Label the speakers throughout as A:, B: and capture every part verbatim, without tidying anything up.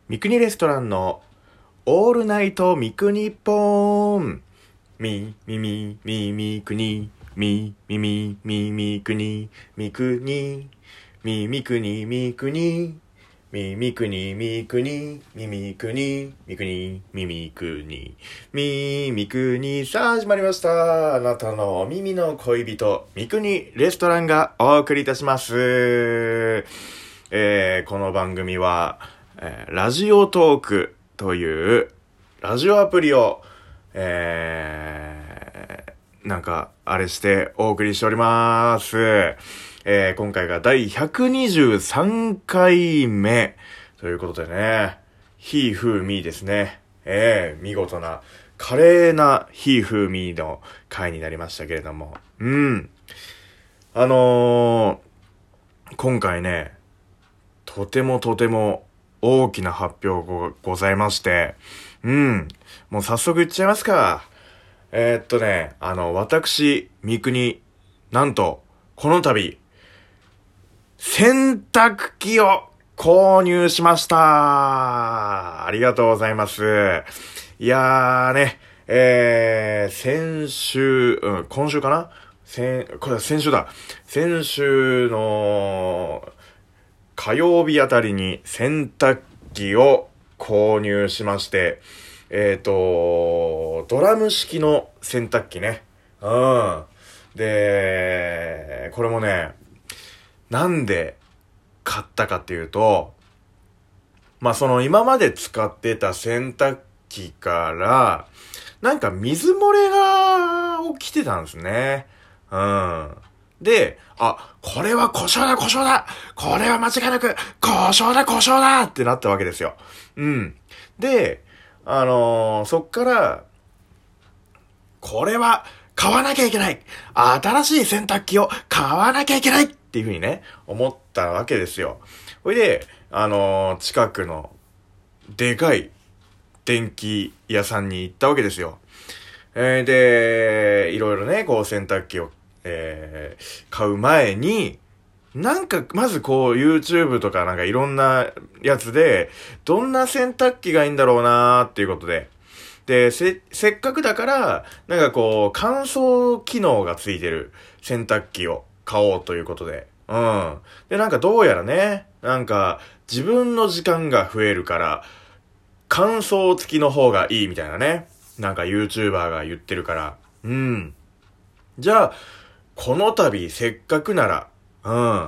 A: 三国レストランのオールナイト三国ポーン。み、みみ、みみくに、み、みみ、みみくに、みくに、みみくに、みくに、みみくに、みくに、みみくに、みくに、みみくに、みみくに、さあ始まりました。あなたのお耳の恋人、三国レストランがお送りいたします。えー、この番組は、えー、ラジオトークというラジオアプリを、えー、なんかあれしてお送りしております。えー、今回が第ひゃくにじゅうさんかいめということでね、ひーふーみーですね。えー、見事な華麗なひーふーみーの回になりましたけれども、うん、あのー、今回ね、とてもとても大きな発表がございまして、うん、もう早速言っちゃいますか。えー、っとね、あの、私、三国、なんと、この度、洗濯機を購入しました。ありがとうございます。いやーね、えー、先週、うん、今週かな先、これは先週だ。先週の、火曜日あたりに洗濯機を購入しまして、えっと、ドラム式の洗濯機ね。うん。で、これもね、なんで買ったかっていうと、まあ、その今まで使ってた洗濯機から、なんか水漏れが起きてたんですね。うん。で、あ、これは故障だ故障だこれは間違いなく故障だ故障だってなったわけですよ。うん。で、あのー、そっから、これは買わなきゃいけない新しい洗濯機を買わなきゃいけないっていうふうにね、思ったわけですよ。それで、あのー、近くのでかい電気屋さんに行ったわけですよ。えー、で、いろいろね、こう洗濯機をえー、買う前に、なんか、まずこう、YouTube とかなんかいろんなやつで、どんな洗濯機がいいんだろうなーっていうことで。で、せ、せっかくだから、なんかこう、乾燥機能がついてる洗濯機を買おうということで。うん。で、なんかどうやらね、なんか、自分の時間が増えるから、乾燥付きの方がいいみたいなね。なんか YouTuber が言ってるから。うん。じゃあ、この度せっかくなら、うん、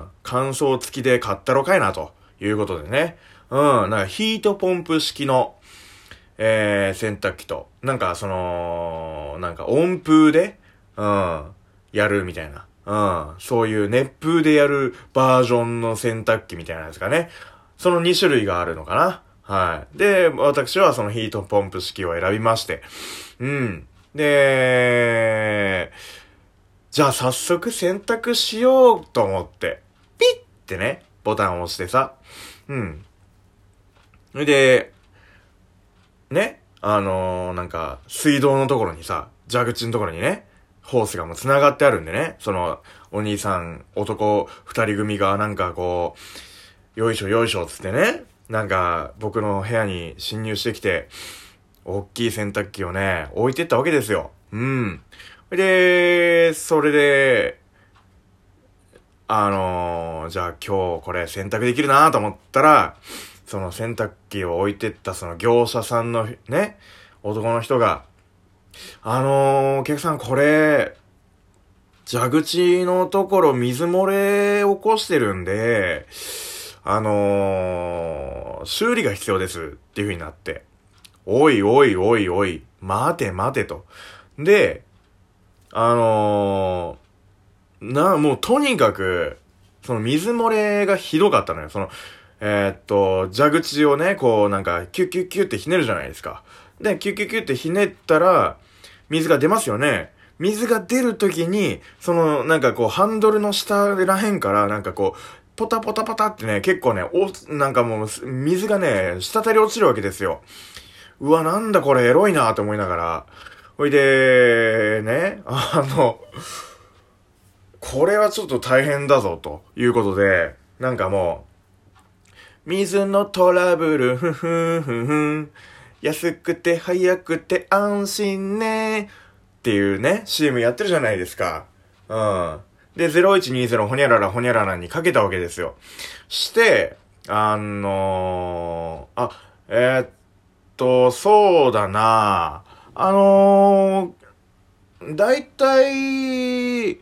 A: 乾燥付きで買ったろかいなということでね。うん、なんかヒートポンプ式の、えー、洗濯機と、なんかその、なんか温風で、うん、やるみたいな。うん、そういう熱風でやるバージョンの洗濯機みたいなやつがね。そのに種類があるのかな。はい。で、私はそのヒートポンプ式を選びまして。うん。で、じゃあ早速洗濯しようと思って、ピッってね、ボタンを押してさ。うん。で、ね、あのー、なんか、水道のところにさ、蛇口のところにね、ホースがもう繋がってあるんでね、その、お兄さん、男二人組がなんかこう、よいしょよいしょつってね、なんか、僕の部屋に侵入してきて、大きい洗濯機をね、置いてったわけですよ。うん。で、それで、あのー、じゃあ今日これ洗濯できるなと思ったら、その洗濯機を置いてったその業者さんのね、男の人が、あのー、お客さんこれ、蛇口のところ水漏れ起こしてるんで、あのー、修理が必要ですっていう風になって、おいおいおいおい、待て待てと。で、あのー、な、もうとにかく、その水漏れがひどかったのよ。その、えー、っと、蛇口をね、こうなんか、キュッキュッキュッってひねるじゃないですか。で、キュッキュッキュッってひねったら、水が出ますよね。水が出るときに、その、なんかこう、ハンドルの下らへんから、なんかこう、ポタポタポタってね、結構ね、お、なんかもう、水がね、滴り落ちるわけですよ。うわ、なんだこれエロいなと思いながら。ほいで、ね、あの、これはちょっと大変だぞということで、なんかも水のトラブル、ふふんふんふん。安くて早くて安心ね。っていうね、シーエム やってるじゃないですか。うん。で、ゼロいちにゼロほにゃららほにゃららにかけたわけですよ。して、あのー、あ、えー、っと、そうだなあのー、だいたい、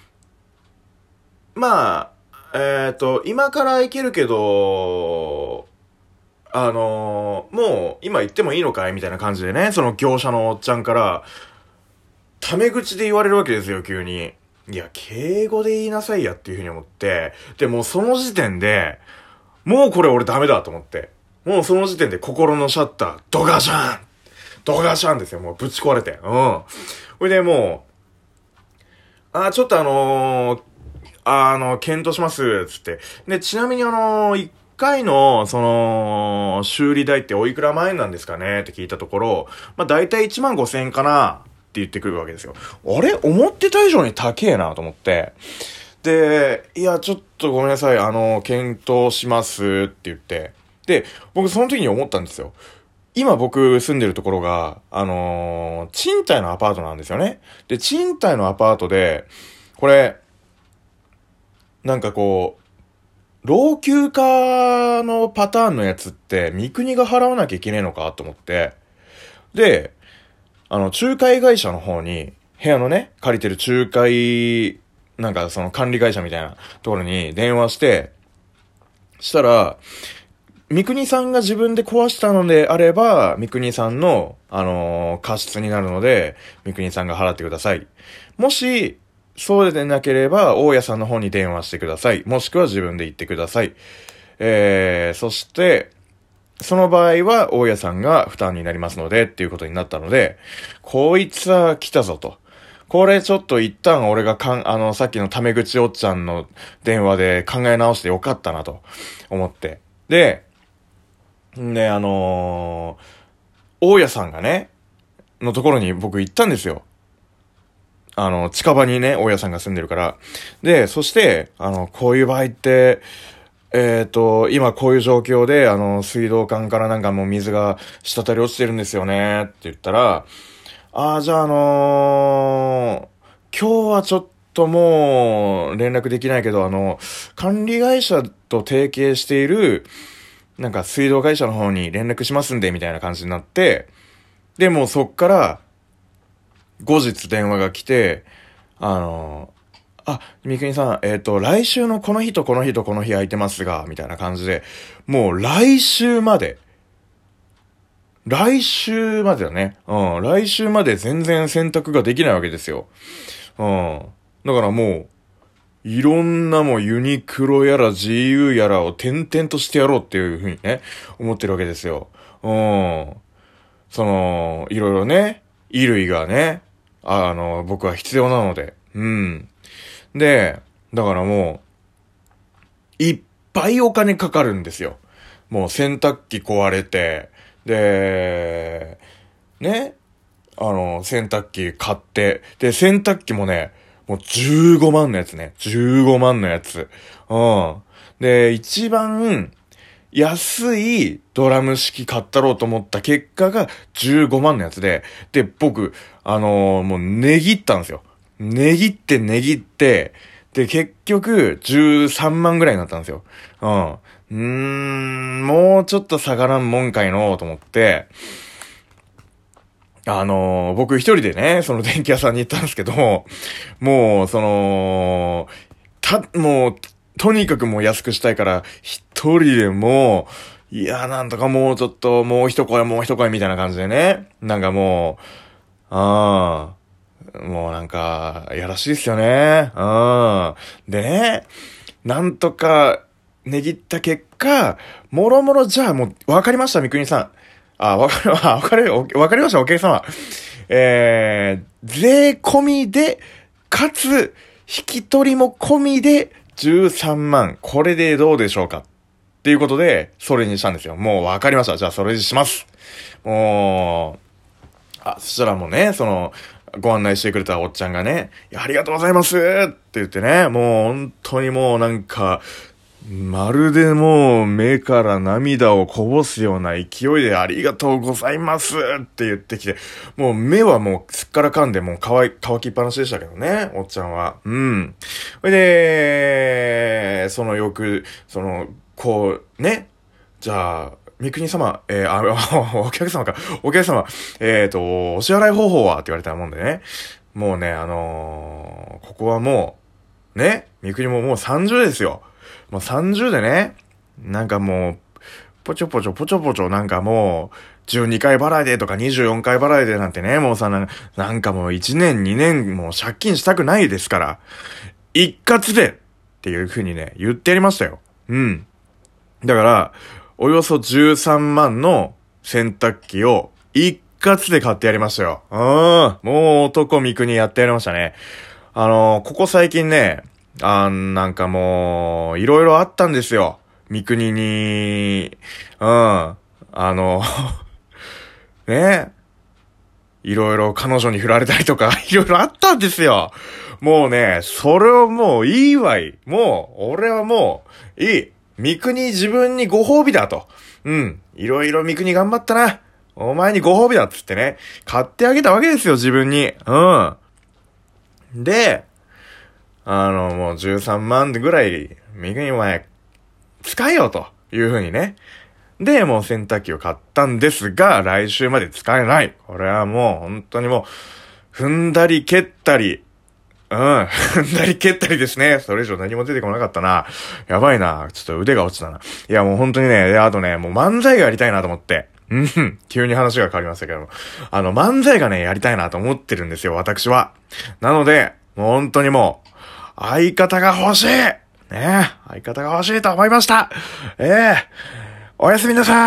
A: まあ、えー、っと、今から行けるけど、あのー、もう今行ってもいいのかいみたいな感じでね、その業者のおっちゃんから、タメ口で言われるわけですよ、急に。いや、敬語で言いなさいやっていうふうに思って、で、もうその時点で、もうこれ俺ダメだと思って、もうその時点で心のシャッター、ドガシャンドガシャンですよ、もうぶち壊れて。うん。それでもう、あ、ちょっとあのー、あの、検討します、つって。で、ちなみにあのー、一回の、その、修理代っておいくら万円なんですかねって聞いたところ、まあ、だいたいいちまんごせん円かなって言ってくるわけですよ。あれ思ってた以上に高えなと思って。で、いや、ちょっとごめんなさい、あの、検討しますって言って。で、僕その時に思ったんですよ。今僕住んでるところが、あのー、賃貸のアパートなんですよね。で、賃貸のアパートで、これ、なんかこう、老朽化のパターンのやつって、三国が払わなきゃいけねえのかと思って。で、あの、仲介会社の方に、部屋のね、借りてる仲介、なんかその管理会社みたいなところに電話して、したら、三国さんが自分で壊したのであれば、三国さんの、あのー、過失になるので、三国さんが払ってください。もし、そうでなければ、大家さんの方に電話してください。もしくは自分で行ってください。えー、そして、その場合は、大家さんが負担になりますので、っていうことになったので、こいつは来たぞと。これちょっと一旦俺がかん、あの、さっきのタメ口おっちゃんの電話で考え直してよかったなと思って。で、で、あのー、大家さんがね、のところに僕行ったんですよ。あの、近場にね、大家さんが住んでるから。で、そして、あの、こういう場合って、えっと、今こういう状況で、あの、水道管からなんかもう水が滴り落ちてるんですよね、って言ったら、ああ、じゃああのー、今日はちょっともう連絡できないけど、あの、管理会社と提携している、なんか水道会社の方に連絡しますんで、みたいな感じになって、で、もうそっから、後日電話が来て、あの、あ、三國さん、えっと、来週のこの日とこの日とこの日空いてますが、みたいな感じで、もう来週まで、来週までだね。うん、来週まで全然選択ができないわけですよ。うん。だからもう、いろんなもうユニクロやら ジーユー やらを点々としてやろうっていうふうにね、思ってるわけですよ。うん。その、いろいろね、衣類がね、あの、僕は必要なので。うん。で、だからもう、いっぱいお金かかるんですよ。もう洗濯機壊れて、で、ね、あの、洗濯機買って、で、洗濯機もね、もうじゅうごまんのやつね。じゅうごまんのやつ。うん。で、一番安いドラム式買ったろうと思った結果がじゅうごまんのやつで、で、僕、あのー、もう値切ったんですよ。値切って値切って、で、結局じゅうさんまんぐらいになったんですよ。うん。うーん、もうちょっと下がらんもんかいのと思って、あのー、僕一人でね、その電気屋さんに行ったんですけど、もう、その、た、もう、とにかくもう安くしたいから、一人でもう、いや、なんとかもうちょっと、もう一声、もう一声みたいな感じでね。なんかもう、ああ、もうなんか、やらしいっすよね。うん。でね、なんとか、値切った結果、もろもろじゃあもう、わかりました、三國さん。あ、わかる、わかる、わかりました、お客様。えー、税込みで、かつ、引き取りも込みで、じゅうさんまん。これでどうでしょうかっていうことで、それにしたんですよ。もうわかりました。じゃあそれにします。もう、あ、そしたらもうね、その、ご案内してくれたおっちゃんがね、ありがとうございますって言ってね、もう本当にもうなんか、 まるでもう目から涙をこぼすような勢いでありがとうございますって言ってきて、もう目はもうすっからかんでもう乾い、乾きっぱなしでしたけどね、おっちゃんは。うん。それで、その翌、その、こう、ね、じゃあ、三国様、えー、あ、お客様か、お客様、えっと、お支払い方法はって言われたもんでね。もうね、あのー、ここはもう、ね、三国ももうさんじゅうですよ。もうさんじゅうでね、なんかもう、ぽちょぽちょぽちょぽちょなんかもう、じゅうにかい払いでとかにじゅうよんかい払いでなんてね、もうさ、なんかもういちねんにねんもう借金したくないですから、一括でっていう風にね、言ってやりましたよ。うん。だから、およそじゅうさんまんの洗濯機を一括で買ってやりましたよ。うん。もう男三国やってやりましたね。あのー、ここ最近ね、あーなんかもう、いろいろあったんですよ。三国に、うん。あの、ね。いろいろ彼女に振られたりとか、いろいろあったんですよ。もうね、それをもういいわい。もう、俺はもう、いい。三国自分にご褒美だと。うん。いろいろ三国頑張ったな。お前にご褒美だっつってね。買ってあげたわけですよ、自分に。うん。で、あの、もうじゅうさんまんぐらい、三国お前、使えよという風にね。で、もう洗濯機を買ったんですが、来週まで使えない。これはもう本当にもう、踏んだり蹴ったり、うん、踏んだり蹴ったりですね。それ以上何も出てこなかったな。やばいな。ちょっと腕が落ちたな。いやもう本当にね、あとね、もう漫才がやりたいなと思って。うん、急に話が変わりましたけども。あの、漫才がね、やりたいなと思ってるんですよ、私は。なので、もう本当にもう、相方が欲しいね、相方が欲しいと思いました。ええー、おやすみなさい。